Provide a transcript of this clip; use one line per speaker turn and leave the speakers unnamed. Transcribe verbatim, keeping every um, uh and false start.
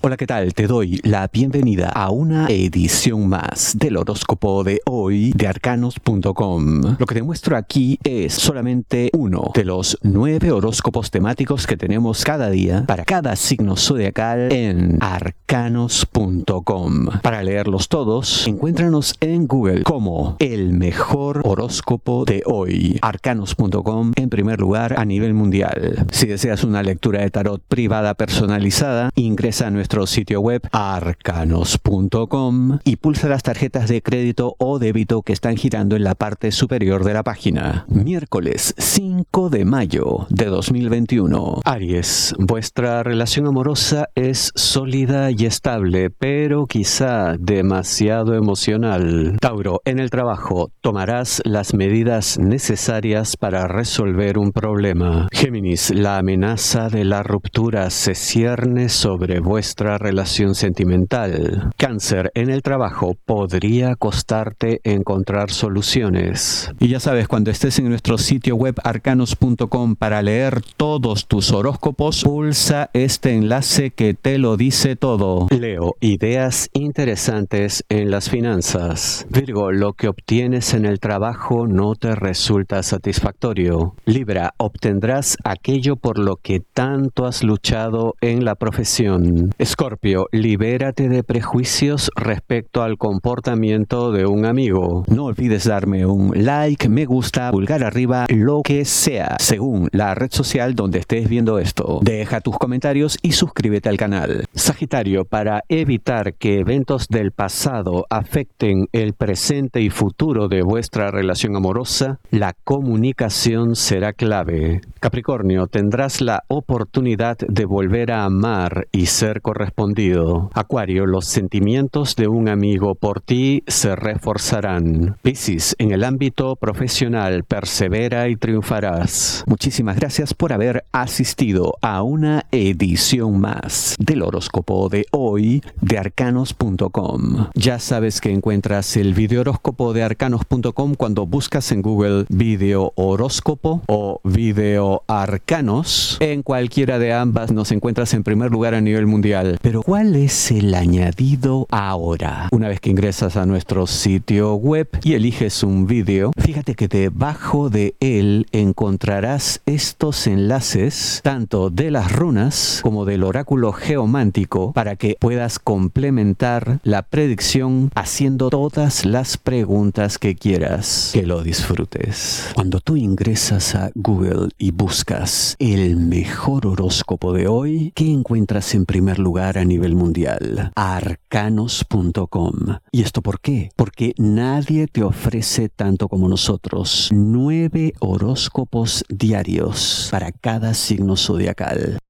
Hola, ¿qué tal? Te doy la bienvenida a una edición más del horóscopo de hoy de arcanos punto com. Lo que te muestro aquí es solamente uno de los nueve horóscopos temáticos que tenemos cada día para cada signo zodiacal en arcanos punto com. Para leerlos todos, encuéntranos en Google como el mejor horóscopo de hoy. arcanos punto com en primer lugar a nivel mundial. Si deseas una lectura de tarot privada personalizada, ingresa a nuestro sitio web arcanos punto com y pulsa las tarjetas de crédito o débito que están girando en la parte superior de la página. Miércoles cinco de mayo de dos mil veintiuno. Aries, vuestra relación amorosa es sólida y estable, pero quizá demasiado emocional. Tauro, en el trabajo tomarás las medidas necesarias para resolver un problema. Géminis, la amenaza de la ruptura se cierne sobre vuestra relación sentimental. Cáncer, en el trabajo podría costarte encontrar soluciones. Y ya sabes, cuando estés en nuestro sitio web arcanos punto com para leer todos tus horóscopos, pulsa este enlace que te lo dice todo. Leo, ideas interesantes en las finanzas. Virgo, lo que obtienes en el trabajo no te resulta satisfactorio. Libra, obtendrás aquello por lo que tanto has luchado en la profesión. Escorpio, libérate de prejuicios respecto al comportamiento de un amigo. No olvides darme un like, me gusta, pulgar arriba, lo que sea, según la red social donde estés viendo esto. Deja tus comentarios y suscríbete al canal. Sagitario, para evitar que eventos del pasado afecten el presente y futuro de vuestra relación amorosa, la comunicación será clave. Capricornio, tendrás la oportunidad de volver a amar y ser correspondido. Acuario, los sentimientos de un amigo por ti se reforzarán. Piscis, en el ámbito profesional, persevera y triunfarás. Muchísimas gracias por haber asistido a una edición más del horóscopo de hoy de arcanos punto com. Ya sabes que encuentras el video horóscopo de arcanos punto com cuando buscas en Google video horóscopo o video arcanos. En cualquiera de ambas nos encuentras en primer lugar a nivel mundial. Pero ¿cuál es el añadido ahora? Una vez que ingresas a nuestro sitio web y eliges un vídeo, fíjate que debajo de él encontrarás estos enlaces tanto de las runas como del oráculo geomántico para que puedas complementar la predicción haciendo todas las preguntas que quieras. Que lo disfrutes. Cuando tú ingresas a Google y buscas el mejor horóscopo de hoy, ¿qué encuentras en primer lugar a nivel mundial? arcanos punto com. ¿Y esto por qué? Porque nadie te ofrece tanto como nosotros nueve horóscopos diarios para cada signo zodiacal.